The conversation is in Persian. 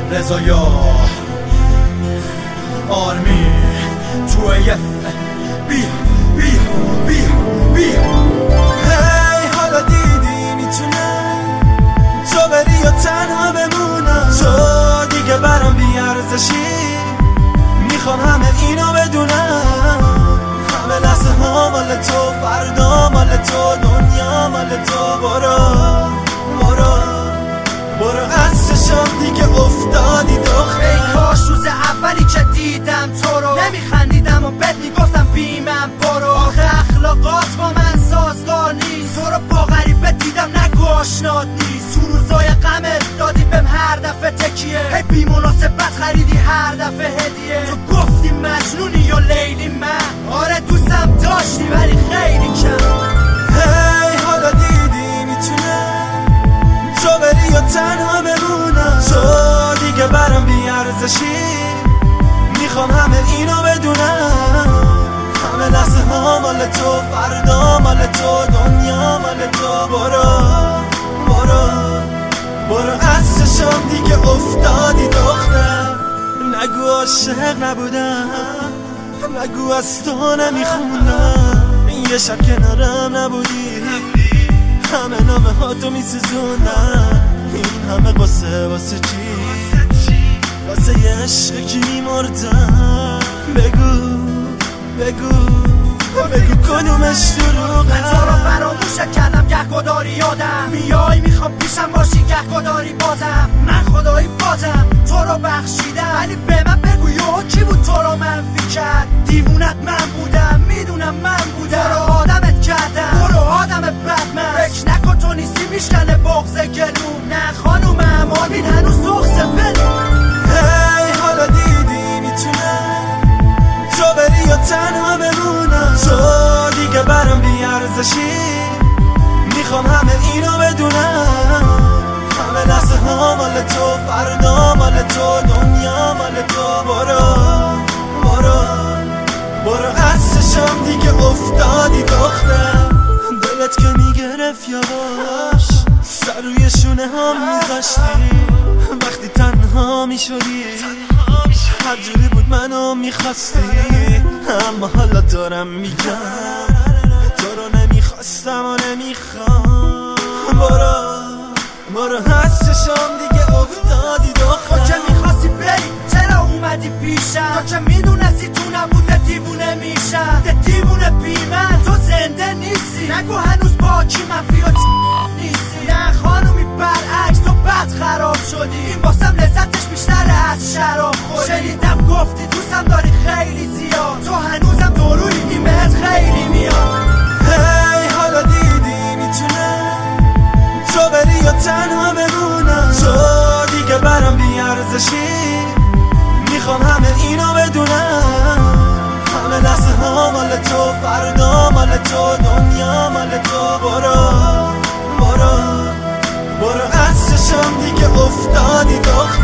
رضایا آرمی توی بی بی بی بی هی حالا دیدی میتونم تو بری یا تنها بمونم تو دیگه برام بیارزشی میخوام همه اینو بدونم همه لحظه ها مال تو فردا مال تو دنیا مال تو برو از چشم دیگه افتادی دختر ای کاش روز اولی که دیدم تو رو نمیخندیدم و بهت میگفتم بیمم برو آخه اخلاقات با من سازگار نیست تو رو با غریبه دیدم نگو آشنات نیست تو روزای غمت دادی بهم هر دفعه تکیه هی بی مناسبت خریدی هر دفعه هدیه تو گفتی مجنونی یا لیلی من آره دوستم داشتی ولی خیلی کم هی حالا دیدی میتونم تو بری یا تنها بمونم تو دیگه برام بیارزشی میخوام همه اینو بدونم همه لحظه ها مال تو فردا مال تو دنیا مال تو برو از چشم دیگه افتادی دختر نگو عاشق نبودم نگو از تو نمیخوندم یه شب کنارم نبودی همه نامه ها تو میسوزوندم این همه قصه واسه چی واسه یه عشق کی میمردم بگو کدومش دروغه من تو رو فراموش کردم گهگداری یادم میای میخوام پیشم باشی گهگداری بازم من خدایی بازم تو رو بخشیدم ولی به من بگو یهو کی بود تو رو منفی کرد دیوونت من بودم میدونم من بودم تو رو آدمت کردم تو رو آدم بدمن فکر نکن تو نیستی میشکنه بغض گلوم نه خانومم آرمین هنوز تخصه بلوم هی حالا دیدی میتونم تو بری یا تنها بمونم تو دیگه برام بیارزشی میخوام همه اینو بدونم همه لحظه ها مال تو فردا مال تو دنیا مال تو برو از چشم دیگه افتادی دختر دلت که میگرفت یواش سر روی شونه ها میذاشتی وقتی تنها میشدی هر جوری بود منو میخواستی اما حالا دارم میگم تو رو نمیخواستم و نمیخوام برو از چشم دیگه افتادی دختر تو که میخواستی بری چرا اومدی پیشم تو که میدونستی تو نبوده دیوونه میشم ده دیوونه بی من تو زنده نیستی نگو هنوز با کی منفی و نیستی نه خانومی برعکس تو بد خراب شدی این واسم لذتش بیشتره از شراب خوری شنیدم گفتی دوستم داری خیلی زیاد تو هنوزم درویی این بهت خیلی میاد هی حالا دیدی میتونم تو بری یا تنها بمونم تو دیگه برام بیارزشی میخوام همه اینو بدونم همه لحظه ها مال تو فردا مال تو دنیا مال تو برو از چشم دیگه افتادی دختر